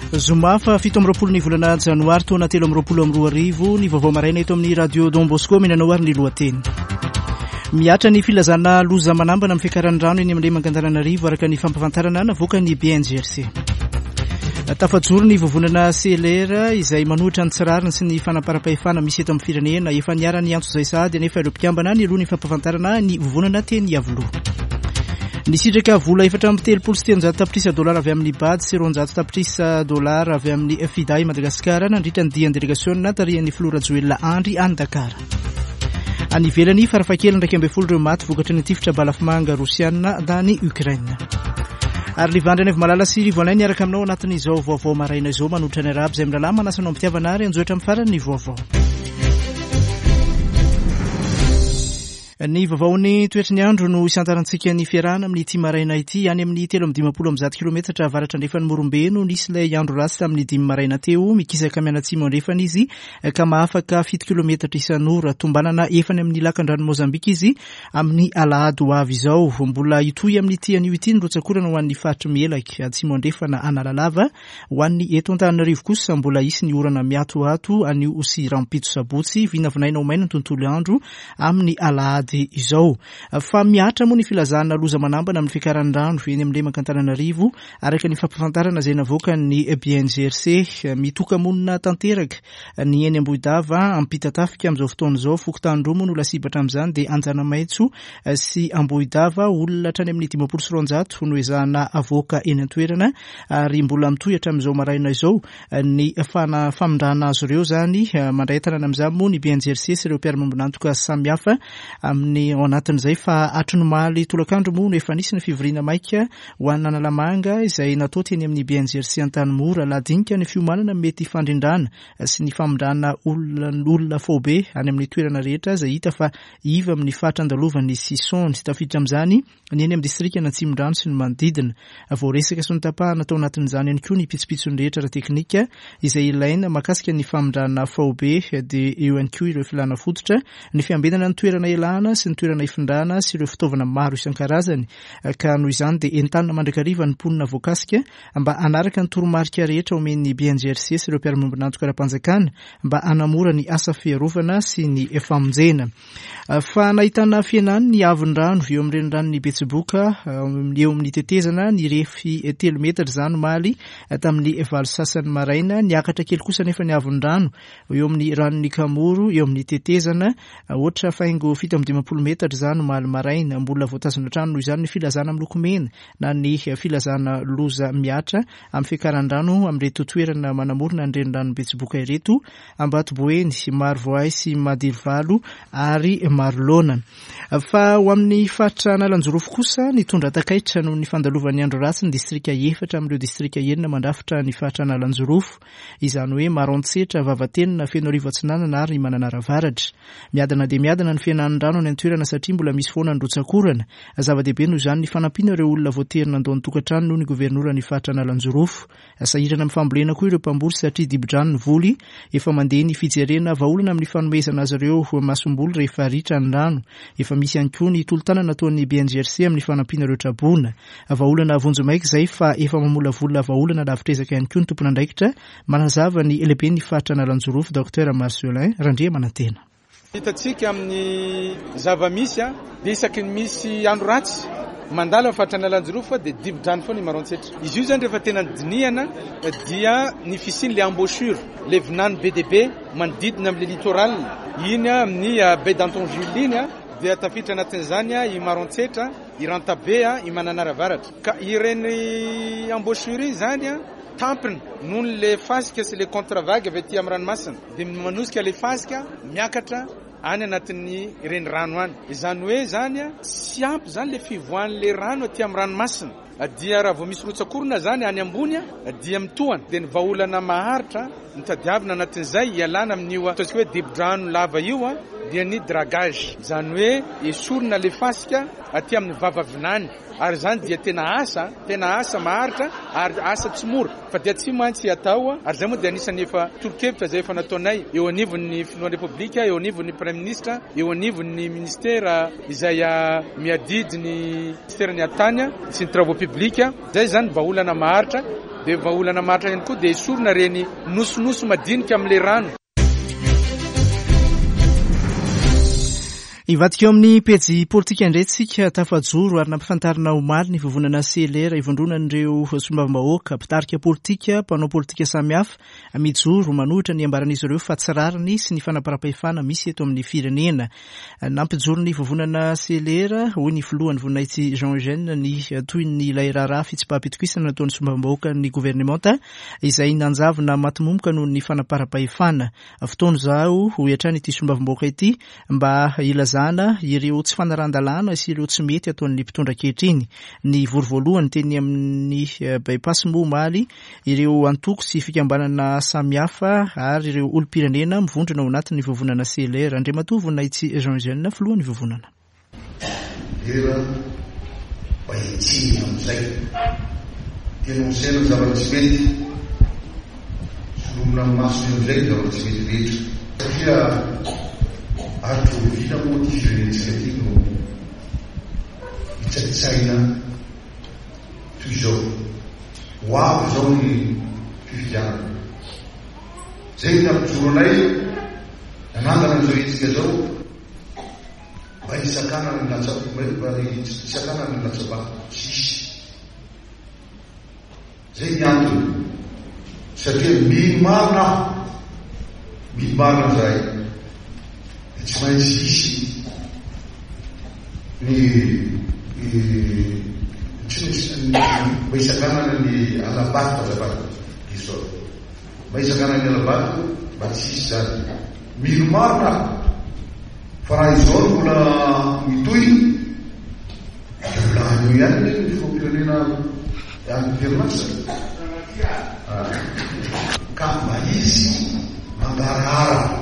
Zoma fa 7 ny volana janoary taona 3 ny vaovao maraina eto amin'ny radio Don Bosco minanao ary ny lohateny. Miatra ny filazana loza manambana amin'ny fiakaran'ny rano eny amin'ny Mangandaranarivo araka ny fampafantarana navoaka ny BNGRC. Tafajoro ny vovonana CLR izay manohitra ny tsirariny sy ny fanaparam-pahefana misy eto amin'ny firenena efa niara ny antso izay sahady anefa ireo mpikambana ny aloha ny fampafantarana ny vovonana teny Avoloha. Nisitraka vola 4.3 tapitrisa dolara avy amin'ny BAD sy 200 tapitrisa dolara avy amin'ny FIDA Madagasikara nandritra ny dian'ny delegaciona tarihan'ny Flora Joel Andry any Dakar. Any ivelany farafakely 12 ireo maty vokatry ny tifitra balafimanga Rosiana dany Ukraine. Ary livandrina avy malala sy rivoanay niaraka aminao anatin'izao vaovao maraina izao manohitra ny arabo izay miralama manasanao mitiavana ary anjoatra amin'ny farany vaovao. Ny vaovaony toetry ny andro no isantarantsika ny fiarahana amin'ny ity maraina ity any amin'ny 750 kilometatra avaratra andrefany Morombeno nisy ilay andro ratsy tamin'ny 5 maraina teo mikisaka mianatsimo andrefany izy ka mahafaka 7 kilometatra isan'ora tombanana efany amin'ny lakan-drano Mozambika izy amin'ny alahady ho avy izao mbola itoy amin'ny ity anio ity ny rotsakorana ho an'ny faritry mielaky atsimo andrefana analalava ho an'ny eto Antananarivo kosa mbola isy ny orana miatoato anio sy rampito sabotsy vinavinaina ho maina ny tontolo andro amin'ny alahady izao. Fa miatra moa ny filazana loza manambana amin'ny fiakaran'ny rano eny amin'ny Mangandaranarivo araka ny fampafantarana izay navoaka ny BNGRC mitoka-monina tanteraka ny eny Ambohidava ampitatafika amin'izao fotoana izao fokotandro moa no lasibatra amin'izany dia Anjanamaitso sy Ambohidava olona hatrany amin'ny 500 no ezahana avoaka eny an-toerana ary mbola mitohatra amin'izao maraina izao ny famindrana azy ireo zany mandray tanana amin'izany moa ny BNGRC sy ireo mpiara-miombonantoka samihafa amin'ny ao anatin'izay fa atranomaly tolakandro moa no efa nisy ny fivoriana maika ho an'ny Analamanga izay natao teny amin'ny BNGRC Antanimora ladinika ny fiomanana mety fandrindrana sy ny famindrana olona fobe any amin'ny toerana rehetra izay hita fa iva amin'ny fatra andalovan'ny Sison sy tafiditra amin'izany ny eny amin'ny distrika Antsimon-drano sy ny manodidina. Voaresaka sy ny tapahana tao anatin'izany ihany koa ny pitsopitsony rehetra ra teknika izay ilaina makasika ny famindrana fobe dia eo ihany koa ireo filana fototra ny fiambinana ny toerana elana sy ny toerana ifindrana sy ireo fitaovana maro isan-karazany ka noho izany dia entanina mandrakariva ny mponina voakasika mba anaraka ny toromarika rehetra omen'ny BNGRC sy ireo mpiara-miombonantoka ara-panjakana mba anamora ny asa fiarovana sy ny famonjena. Fa nahitana fienany ny avin-drano eo amin'ny renirano Betsiboka eo amin'ny tetezana ny refy 3 metatra zany maly tamin'ny valo sasany maraina niakatra kely kosa nefa ny avin-drano eo amin'ny ranon'ny Kamoro eo amin'ny tetezana ohatra faingo 750 metatra zany maly maraina mbola voatazona trano noho izany ny filazana amin'ny lokomena na ny filazana loza miatra amin'ny fiakaran-drano amin'reto toerana manamorona ny renirano Betsiboka ireto Ambatoboeny sy Marovoay sy Madirivalo ary Marlona. Fa ho amin'ny faritra Analanjorofo kosa ny tondra takaitra noho ny fandalovan'ny andro ratsy ny distrika efatra amin'ireo distrika enina mandrafitra ny faritra Analanjorofo izany hoe Maroantsetra, Vavatenina, Fenoarivo Atsinanana ary Mananaravaratra. Miadana dia miadana ny fiainan'ny rano any an-toerana satria mbola misy foana ny rotsakorana. Zava-dehibe noho izany ny fanampiana ireo olona voaterina andao an-tokantrano noho ny governora ny faritra Analanjorofo. Sahirana amin'ny fambolena koa ireo mpamboly satria dibo-drano ny voly efa mandeha ny fijerena vahaolana amin'ny fanomezana azy ireo masomboly rehefa ritra ny rano. Efa misy ihany koa ny tolotana nataon'ny BNGRC amin'ny fanampiana ireo trabona. Vahaolana vonjo maika izay fa efa mamolavola vahaolana lavitrezaka ihany koa ny tompona andraikitra manazava ny lehibe ny faritra Analanjorofo Dr Marcelin Randria Manantena. Hitatsika amin'ny zava-misy dia isaky ny misy andro ratsy mandala faritra Analanjorofo dia dibo-drano foana ny Maroantsetra. Izy io zany rehefa tena dinihana dia ny fisiny le embouchure le vinany BDB manodidina amin'ny littoral iny amin'ny baie d'Anton Jules iny dia tafiditra anatin'izany i Maroantsetra, i Rantabe, i Mananaravaratra. Ka ireny embouchure zany tampina noho le fasika sy le contre-vague avy aty amin'ny ranomasina dia manosika le fasika miakatra any anatin'ny renirano any. Izany hoe zany tsy ampy zany le fivoahan'le rano aty amin'ny ranomasina dia raha vao misy rotsakorona zany any ambony dia mitohana dia ny vahaolana maharitra mitadiavina anatin'izay ialana amin'io ataontsika hoe dibo-drano lava io dia ny dragage zany hoe esorina le fasika aty amin'ny vavavinany ary zany dia tena asa maharitra ary asa tsy mora fa dia tsy maintsy atao ary zay moa dia anisany efa torohevitra zay efa nataonay eo anivon'ny filohan'ny repoblika eo anivon'ny premier ministre eo anivon'ny ministera izay miadidy ny ministera ny atany sy ny travaux publics zay zany vahaolana maharitra dia vaolana matra ihany koa dia esorina reny nosonoso madinika amin'ilay rano. Ivadika eo amin'ny pejy politika indray tsika tafajoro ary nampifantarina omaly ny vovonana selera ivondronan'ireo sombam-bahoaka mpitarika politika mpanao politika samihafa mijoro manohitra ny ambaran'izy ireo fa tsy rariny sy ny fanaparam-pahefana misy eto amin'ny firenena. Nampijoro ny vovonana selera hoy ny filohan'ny voninahitsy Jean Eugène ny toy ny ilay raharaha fitsipaham-pitokisana nataon'ny sombam-bahoaka ny gouvernemanta izay nanjavona matimomboka noho ny fanaparam-pahefana. Fotoana izao ho hiatrany ity sombam-bahoaka ity mba ilazana ireo tsy fanarandalana sy ireo tsy mety ataon'ny mpitondra ankehitriny. Ny vorovoloany teny amin'ny bypass momaly ireo antoko sy fikambanana samihafa ary ireo olom-pirenena mivondrona ao anatin'ny vovonana selera. Andriamatoa voninahitsy Jean Eugène filohan'ny vovonana. Era bahitsiny amin'izay denonsena zavatra tsy mety solomina masony amin'izay zavatra tsy mety rehetra satria atrovina moa ty firenentsika ty no hitsakitsaina toy izao ho avy zao ny fifidianana zay nampijoro anay nanangana an'izao etsika zao mba hisakana ny hisakana ny latsabako sisy zay ny antony satria mino marina zay tsy maintsy hisy mba hisakanana ny alabato fazavata izao mba hisakanana ny alabato mba tsy hisy zany mino marina fa raha izao no mbola mitoy volanio ihany ny fampirenena amin'ny perinasa ka mba izy mangarahara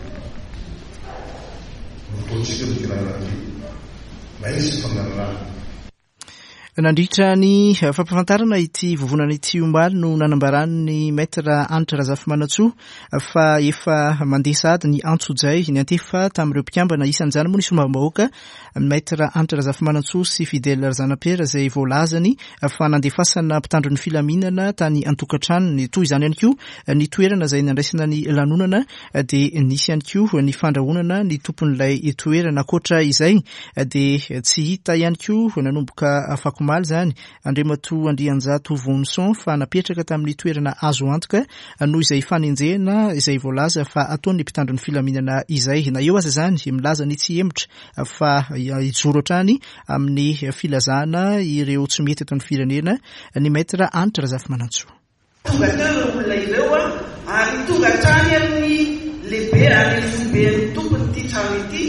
nandritra ny fampafantarana ity vovonana ity omaly no nanambarany maître Anitra Razafimanantsoa fa efa mandeha sady ny antsojay ny antefa tamin'ireo mpikambana isan'izany moa ny sombam-bahoaka maître Anitra Razafimanantsoa sy Fidèle Razanapera izay voalazany fa nandefasana mpitandro ny filaminana tany antokantranony. Toy izany ihany koa ny toerana izay nandraisana ny lanonana dia nisy ihany koa ny fandrahonana ny tompon'ilay toerana. Ankoatra izay dia tsy hita ihany koa nanomboka fakomaly zany Andriamatoa Andrianjato Vonson fa napetraka tamin'ny toerana azo antoka noho izay fanenjehana izay voalaza fa ataon'ny mpitandro ny filaminana izay. Na eo aza zany milaza ny tsy hemotra fa ijoro hatrany amin'ny filazana ireo tsy mety eto amin'ny firenena ny maître Anitra Razafimanantsoa. Tonga teo olona ireo ary tonga hatrany amin'ny lehibe ary foibe tompony ity trano ity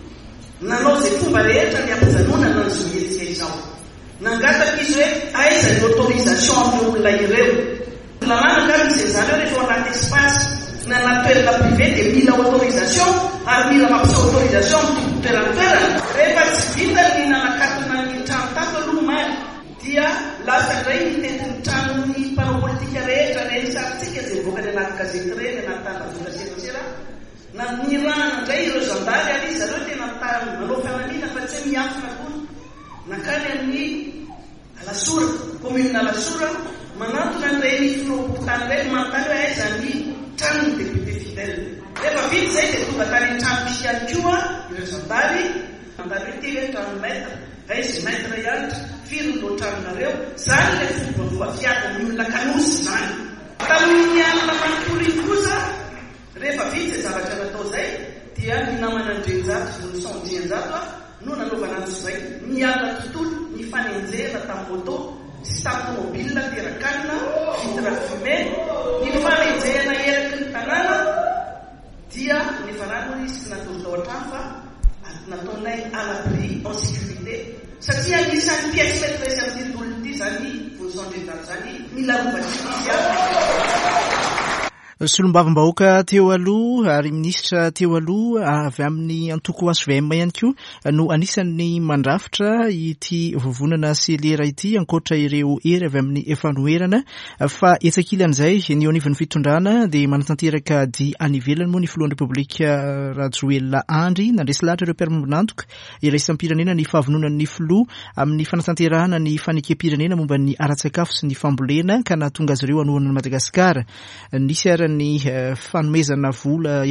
nanao zay fomba rehetra ny ampijanonana ny zomelitsika izao. Nangataka izy hoe aiza ny autorisation amin'ny olona ireo. Lamana misy zany rehefa anaty espace na toerana privé dia mila autorisation ary mila mampiasa autorisation amin'ny toerana. Rehefa tsy vita ny nanakatona ny trano tato aloha maly dia lasa indray mitetin'ny trano ny mpanao politika rehetra reny saritsika zay mivoaka ny anaty gazety reny anaty tanavona serasera na ny rana indray ireo zandary ary izy zareo tena manao fanamina fa tsy miafina koa nakany amin'ny Alasora commune Alasora manatona an'ireny filoha-potany ireny manontany hoe aiza ny tranon'ny député Fidèle. Rehefa vita izay dia tonga tany trano misy ihany koa ireo zandary mandany hoe ty hoe trano maître aizy maître ihany firy no tranonareo zany le fomba voafiady ny olona kanosy zany. Tamin'ny alina manontolo kosa rehefa vita izay zavatra natao izay dia ny namana Andrianjato Vonson Andrianjato no nanaovana an'izay miala tontolo ny fanenjehana tamin'ny moto sy tamin'ny tomobile terakanina vitre fumée ny fanenjehana eraky ny tanàna dia ny farany izy natao hatrany fa nataonay à l'abri en sécurité satria anisan'ny pièce maîtresse amin'ny tontolo ity zany Vonson Andrianjato zany mila rovany izy Solombavambahoaka teo aloha ary minisitra teo aloha avy amin'ny antoko HVM ihany koa no anisan'ny mandrafitra ity vovonana selera ity ankoatra ireo ery avy amin'ny efanoherana fa etsakilan'izay ny eo anivon'ny fitondrana dia manatanteraka dia any ivelany moa ny filohan'ny Repoblika Rajoelina Andry nandresy lahatra ireo mpiara-miombon'antoka iraisam-pirenena ny fahavononan'ny filoha amin'ny fanatanterahana ny fanekem-pirenena momba ny ara-tsakafo sy ny fambolena ka nahatonga azy ireo anohana Madagasikara. Nisy ny fanomezana vola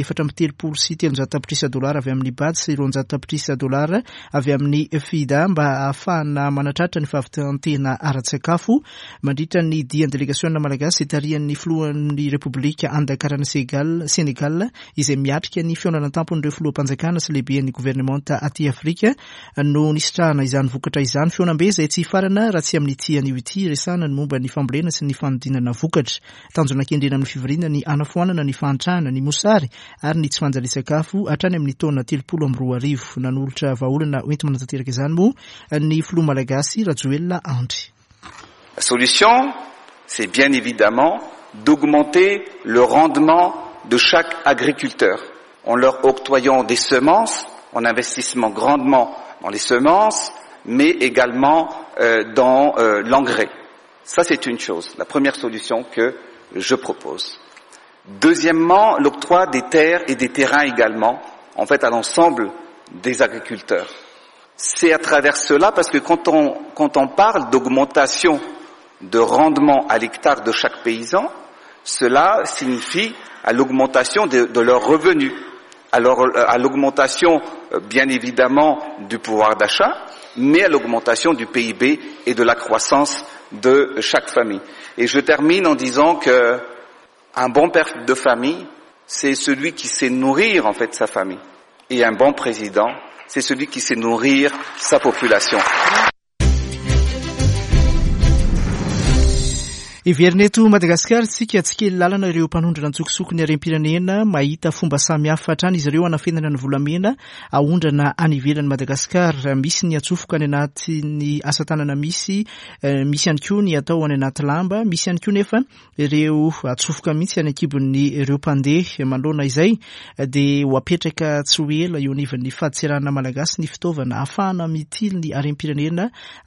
4.3 tapitrisa dolara avy amin'ny BAD sy 200 tapitrisa dolara avy amin'ny FIDA mba ahafahana manatratra ny fahavitantena ara-tsakafo mandritra ny dian'ny delegasiona malagasy tarihan'ny filohan'ny Repoblika Andakarana Senegal izay miatrika ny fionana tampon'ireo filoham-panjakana sy lehiben'ny gouvernemanta aty Afrika no nisitrahana izany vokatra izany fionambe izay tsy farana raha tsy amin'ny tian'io ity resana ny momba ny fambolena sy ny fanodinana vokatra tanjona kendrena amin'ny fivirina ny anafoanana ny fahantrahana ny mosary ary ny tsy fanjalisakafo hatrany amin'ny taona 32 nanolotra vahaolana oenty manatanteraka izany moa ny filoha malagasy Rajoelina Andry. La solution, c'est bien évidemment d'augmenter le rendement de chaque agriculteur en leur octroyant des semences, en investissant grandement dans les semences, mais également dans l'engrais. Ça, c'est une chose, la première solution que je propose. Deuxièmement, l'octroi des terres et des terrains également, en fait, à l'ensemble des agriculteurs. C'est à travers cela, parce que quand on parle d'augmentation de rendement à l'hectare de chaque paysan, cela signifie à l'augmentation de leurs revenus, alors à l'augmentation, bien évidemment, du pouvoir d'achat, mais à l'augmentation du PIB et de la croissance de chaque famille. Et je termine en disant que un bon père de famille, c'est celui qui sait nourrir en fait sa famille. Et un bon président, c'est celui qui sait nourrir sa population. Iverneto Madagasikara tsika tsy kely lalana ireo mpanondrana antsokosoko ny harem-pirenena mahita fomba samihafa hatrany izy ireo anafenana ny volamena ahondrana any ivelany Madagasikara. Misy ny atsofoka any anatin'ny asa tanana misy ihany koa ny atao any anaty lamba, misy ihany koa nefa ireo atsofoka mihitsy any ankibon'ny ireo mpandeha manoloana izay dia ho apetraka tsy ho ela eo anivon'ny fahatsirana malagasy ny fitaovana ahafahana mitily ny harem-pirenena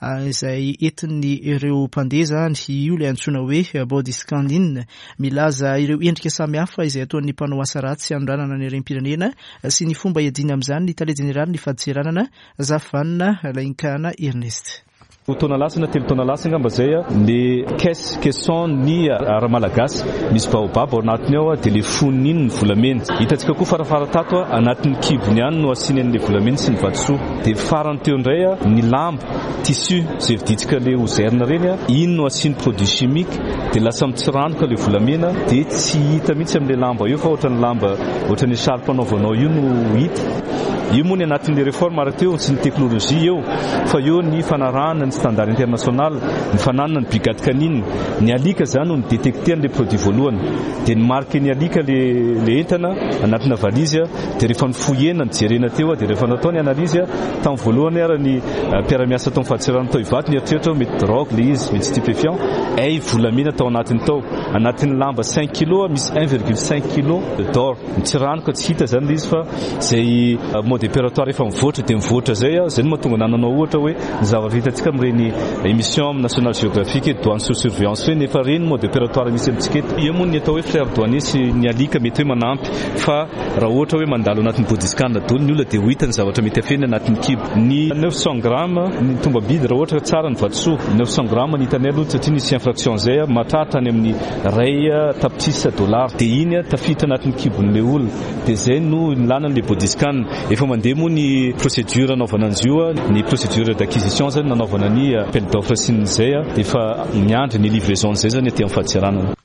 izay entin'ny ireo mpandeha zany io le antsoina hoe body scanning milaza ireo endrika samihafa izay ataon'ny mpanao asa ratsy anoranana ny harem-pirenena sy ny fomba iadina amin'izany ny tale jeneraly ny fahadiseranana Zafanina Lainkana Ernest. Taona lasina telo taona lasina ngamba zay le caisson-ny ara-malagasy misy baobab ao anatiny ao dia le foniny iny ny volamena hitantsika koa farafara tato anatin'ny kibony ihany no asiany an'le volamena sy ny vatosoa dia farany teo indray ny lamba tissu zay viditsika le ozerina reny iny no asiany produit chimique dia lasa mitsiranoka le volamena dia tsy hita mihitsy amin'le lamba io fa ohatran'ny lamba ohatran'ny saripanaovanao io no hita. Io moa ny anatin'le réforme ara-teo sy ny teknôlôjia eo fa eo ny fanarahana ny standard international ny fananana ny brigade canine ny alika zany no ny détecter-ny le produit voalohany dia ny marque ny alika le entana anatina valizy dia rehefa nifohena ny jerena teo dia rehefa natao ny analizy tamin'ny voalohany ary ny mpiara-miasa tao fahatsirana tao ivato ny eritreritra mety drogue le izy mety stupéfiant volamena tao anatiny tao anatin'ny lamba 5 kg misy 1,5 kg d'or mitsiranoka tsy hita zany le izy fa zay mode opératoire efa mivoatra dia mivoatra zay no mahatonga nananao ohatra hoe ny zavatra hitantsika amin'ireny émission national géographique douane sous surveillance reny efa reny mode opératoire misy amintsika eto io moa ny atao hoe frère douanier sy ny alika mety hoe manampy fa raha ohatra hoe mandalo anatin'ny body scan daholo ny olona dia ho hita ny zavatra mety afeny anatin'ny kibo ny 900 grammes ny tombabidy raha ohatra tsara ny vatosoa 900 grammes ny hitanay aloha satria nisy infraction zay mahatratra any amin'ny ray tapitrisa dollars dia iny tafita anatin'ny kibon'le olona dia zay no nilanan'le body scan efa mandeha moa ny procédure anaovana an'izy io ny procédure d'acquisition zany nanaovana ny appel d'offre sy ny zay dia efa miandry ny livraison zay zany aty amin'ny fahatsiranana.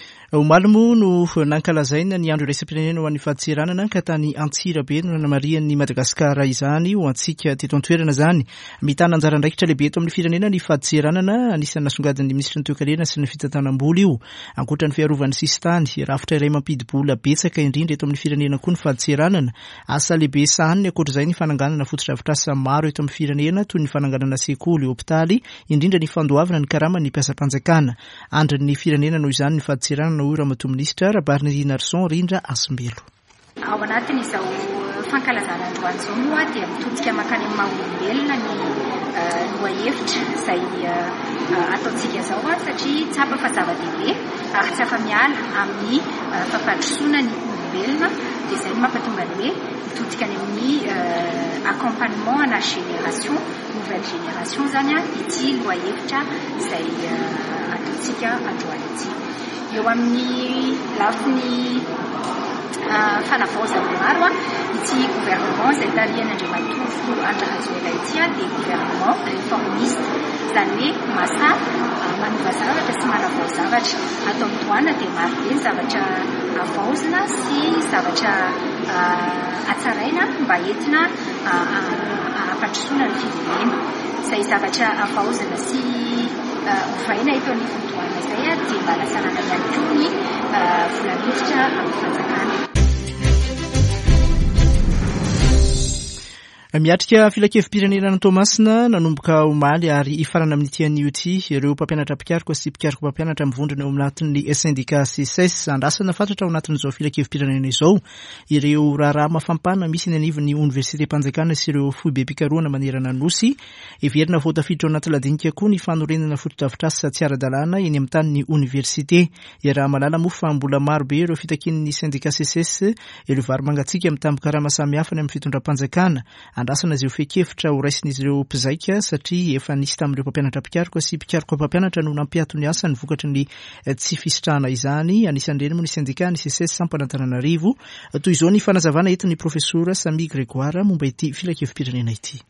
Omalmo no nankalazaina ny andro iraisam-pirenena ho an'ny fahatsiranana ka tany Antsirabe no nanamarian'ny Madagasikara izany ho antsika teto an-toerana zany mitana anjara andraikitra lehibe eto amin'ny firenena ny fahatsiranana anisan'ny nasongadin'ny ministra ny toe-karena sy ny fitantanam-bola io ankoatra ny fiarovany sistany rafitra iray mampidi-bola betsaka indrindra eto amin'ny firenena koa ny fahatsiranana asa lehibe sahany ankoatra izay ny fananganana fotodrafitrasa maro eto amin'ny firenena toy ny fananganana sekoly hopitaly indrindra ny fandoavana ny karama ny mpiasa-panjakana andrin'ny firenena noho izany ny fahatsiranana Fantarina ho Ramatoa Minisitra Rabariny Narson Rindra Asimbelo. Ao anatin'izao fankalazana androany zao moa dia mitodika makany amin'ny maha-olombelona ny lohahevitra izay ataontsika zao satria tsy hapa fa zava-dehibe ary tsy afa-miala amin'ny fampandrosoana ny olombelona dia izay mampatonga ny hoe mitodika any amin'ny accompagnement ana génération nouvelle génération zany ity lohahevitra izay ataontsika androany ity. Eo amin'ny lafiny fanavaozana maro ity gouvernement izay tarihan'Andriamatovo Andrahazoela ity dia gouvernement réformiste izany hoe masa manova zavatra sy manavao zavatra. Ato amin'itoana dia maro be ny zavatra avaozina sy zavatra atsaraina mba entina hampandrosoana ny firenena. Izay zavatra avaozina sy ovaina eto anivon'itoana izay dia mba lasanana ihany koa ny volamiditra amin'ny fanjakana. Miatrika filakevim-pirenena ny Toamasina nanomboka omaly ary ifarana amin'ity anio ity ireo mpampianatra mpikaroka sy mpikaroka mpampianatra mivondrona eo anatin'ny syndicat CSS andrasana fantatra ao anatin'izao filakevim-pirenena izao ireo raharaha mafampana misy ny anivon'ny Université Mpanjakana sy ireo foibe mpikaroana manerana nosy everina voatafiditra ao anaty ladinika koa ny fanorenana fotodrafitrasa tsy ara-dalàna eny amin'ny tanin'ny université. Raha malala moa fa mbola maro be ireo fitakin'ny syndicat CSS ireo vary mangatsika mitamboka raha mahasamihafa ny amin'ny fitondram-panjakana. Andrasana izay fekefitra ho raisin'izy ireo mpizaika satria efa nisy tamin'ireo mpampianatra mpikaroka sy mpikaroka mpampianatra no nampiato ny asa ny vokatry ny tsy fisitrahana izany. Anisan'ireny moa ny syndicat ny CSS Sampanantananarivo. Toy izao ny fanazavana etin'ny profesora Samy Grégoire momba ity filakevim-pirenena ity.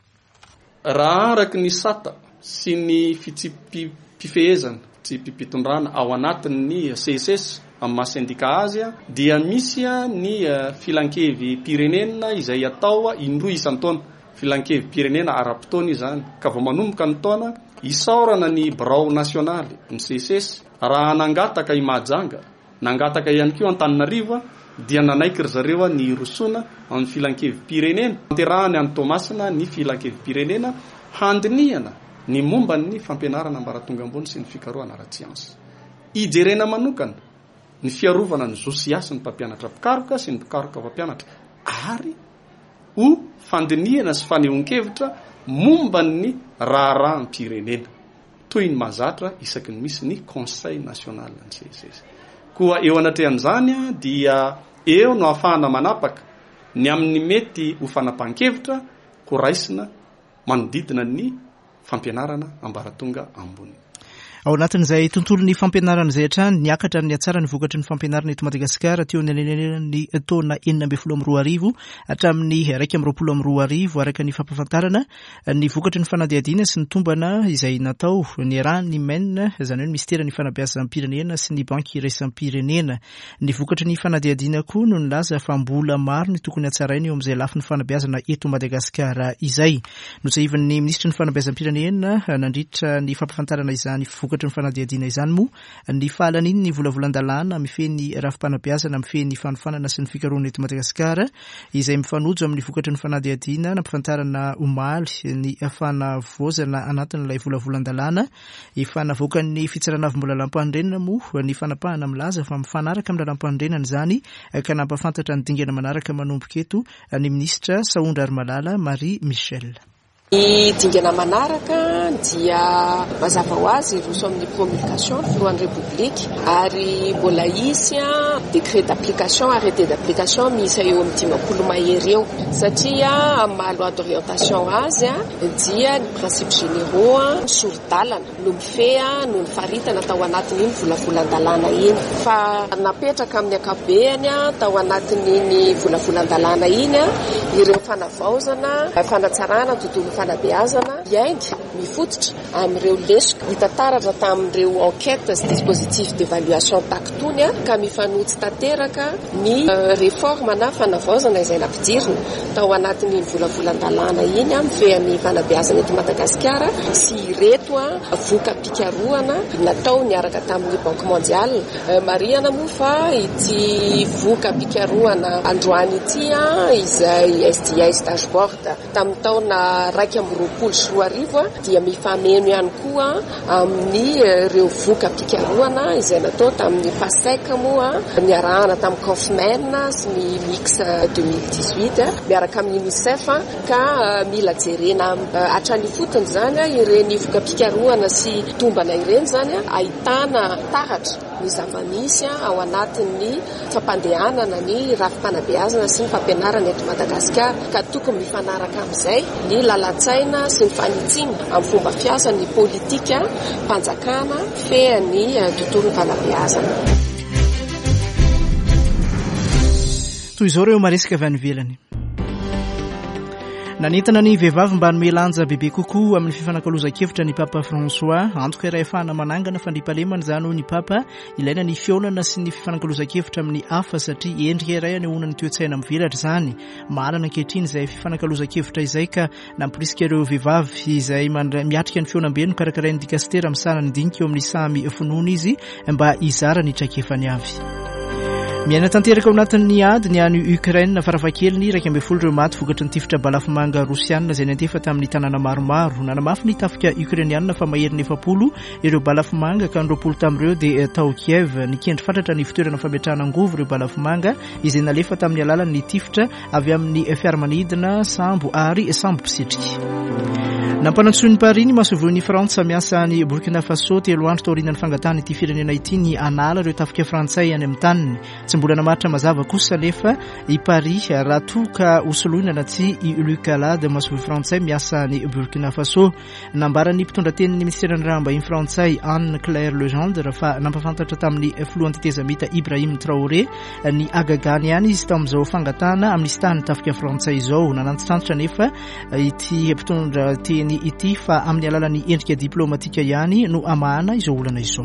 Raha araky ny sata sy ny fifehezana sy mpitondrana ao anatin'ny CSS amin'ny maha-syndicat azy dia misy ny filankevim-pirenena izay atao indroa isan-taona. Filankevim-pirenena ara-potoana izany ka vao manomboka ny taona isaorana ny birao nasionaly ny CSS. Raha nangataka i Mahajanga nangataka ihany koa Antananarivo dia nanaiky ry zareo ny rosoana amin'ny filankevim-pirenena anterahany any Toamasina ny filankevim-pirenena handiniana ny momba ny fampianarana ambaratonga ambony sy ny fikarohana ara-tsiansy. Ijerena manokana ny fiarovana ny zosiasy ny mpampianatra mpikaroka sy ny mpikaroka mpampianatra ary ho fandiniana sy fanehoan-kevitra momba ny raharaham-pirenena toy ny mahazatra isaky ny misy ny Conseil national ny CSS. Koa eo anatrehan'izany dia eo no ahafahana manapaka ny amin'ny mety ho fanapahan-kevitra koraisina manodidina ny fampianarana ambaratonga ambony. Ao anatin'izay tontolon'ny fampianarana izay hatrany niakatra ny atsara ny vokatry ny fampianarana eto Madagasikara teo ny taona 2012 hatramin'ny 2012 araka ny fampafantarana ny vokatry ny fanadihadiana sy ny tombana izay natao ny rany men izany hoe ny ministera ny fanabeazam-pirenena sy ny banky iraisam-pirenena. Ny vokatry ny fanadihadiana koa no nilaza fa mbola maro ny tokony hatsaraina eo amin'izay lafiny fanabeazana eto Madagasikara izay. Notsahivin'ny ministra ny fanabeazam-pirenena nandritra ny fampafantarana izany vokatry ny fanadihadiana izany moa ny fahalaniny ny volavolan-dalàna mifeny rafim-panabeazana mifeny fanofanana sy ny fikarohana eto Madagasikara izay mifanojo amin'ny vokatry ny fanadihadiana nampifantarana omaly ny fanavaozana anatin'ilay volavolan-dalàna ifanavoakan'ny fitsaranavom-bola-lampanondrenana moa ny fanapahana milaza fa mifanaraka amin'ny lalam-panondrenana izany ka nampafantatra ny dingana manaraka manomboka eto ny ministra Saondra Arimalala Marie Michel. Ny dingana manaraka dia mazava ho azy roso amin'ny promulgation filohan'ny République ary mbola isy décret d'application, arrêté d'application misy eo amin'ny 10 mahery eo satria amin'ny loi d'orientation azy dia ny principes généraux soro-dalana no mifeha no ny faritana tao anatin'iny volavolan-dalàna iny fa napetraka amin'ny ankabehany tao anatin'iny volavolan-dalàna iny ireo fanavaozana fanatsarana tontolo fanabeazana iainga mifototra amin'ireo lesoka hitantaratra tamin'ireo enquête sy dispositif d'évaluation taktony ka mifanotsy tanteraka ny réforme na fanavaozana izay nampidirina tao anatin'ny volavolan-dalàna iny mifehan'ny fanabeazana eto Madagasikara sy ireto voka-pikarohana natao niaraka tamin'ny Banque mondiale. Mariana moa fa ity voka-pikarohana androany ity izay SDI dashboard tamin'ny taona 2012 2020 dia mifameno ihany koa amin'ny ireo voka-pikarohana izay natao tamin'ny PASEC moa niarahana tamin'ny Kaufman sy ny Mix 2018 miaraka amin'ny UNICEF ka mila jerena hatrany fotony zany ireny voka-pikarohana sy tombana ireny zany ahitana taratra ny zava-misy ao anatin'ny fampandehanana ny rafi-panabeazana sy ny fampianarana eto Madagasikara ka tokony mifanaraka amin'izay ny lalan-tsaina sy ny fanitsina amin'ny fomba fiasan'ny politika mpanjakana fean'ny tontolon'ny fanabeazana. Toy izao ireo maresaka avy any ivelany. Nanentana ny vehivavy mba hanome lanja bebe kokoa amin'ny fifanakaloza-kevitra ny Papa François, antoka iray ahafahana manangana fandriampahalemana izany ho ny Papa ilaina ny fiaonana sy ny fifanakaloza-kevitra amin'ny hafa satria endrika iray anehoana ny toe-tsaina mivelatra izany. Marana ankehitriny izay fifanakaloza-kevitra izay ka namporisika ireo vehivavy izay miatrika ny fiaonam-be no karakarain'ny dikastera misana ny dinika eo amin'ny samy finoana izy mba hizara ny traikefany avy. Miaina tanteraka ao anatin'ny ady ny any Ukraine farafahakeliny 12 ireo maty vokatry ny tifitra balafomanga Rosiana izay nandefa tamin'ny tanàna maromaro. Nanamafy ny tafika Ukrainiana fa mahery 40 ireo balafomanga ka 20 tamin'ireo dia tao Kiev. Nikendry fatratra ny fitoerana fametrahana angovo ireo balafomanga izay nalefa tamin'ny alalan'ny tifitra avy amin'ny fiaramanidina sambo ary sambo pisitrika. Nampanantsoiny Paris ny masovoan'ny Frantsa miasa ny Burkina Faso 3 andro taorian'ny fangatahana ity firenena ity ny anala ireo tafika frantsay any amin'ny taniny. Tsy mbola namaritra mazava kosa nefa i Paris raha toka hosoloina na tsy i Lucalade masovoy frantsay miasa ny Burkina Faso. Nambaran'ny mpitondra tenin'ny ministeran'ny rahambahiny frantsay Anne Claire Legendre fa nampafantatra tamin'ny filohan'ny tetezamita Ibrahim Traoré ny agagany ihany izy tamin'izao fangatahana amin'ny stany tafika frantsay izao. Nanantitrantitra nefa ity mpitondra teny ity fa amin'ny alalan'ny endrika diplomatika ihany no amahana izao olana izao.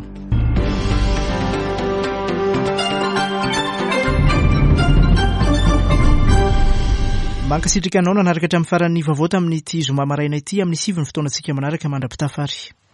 Mankasitrika anao nanaraka hatramin'ny faran'ny vavota amin'ny ity zoma maraina ity amin'ny 7 fotoanantsika manaraka mandrapitafary.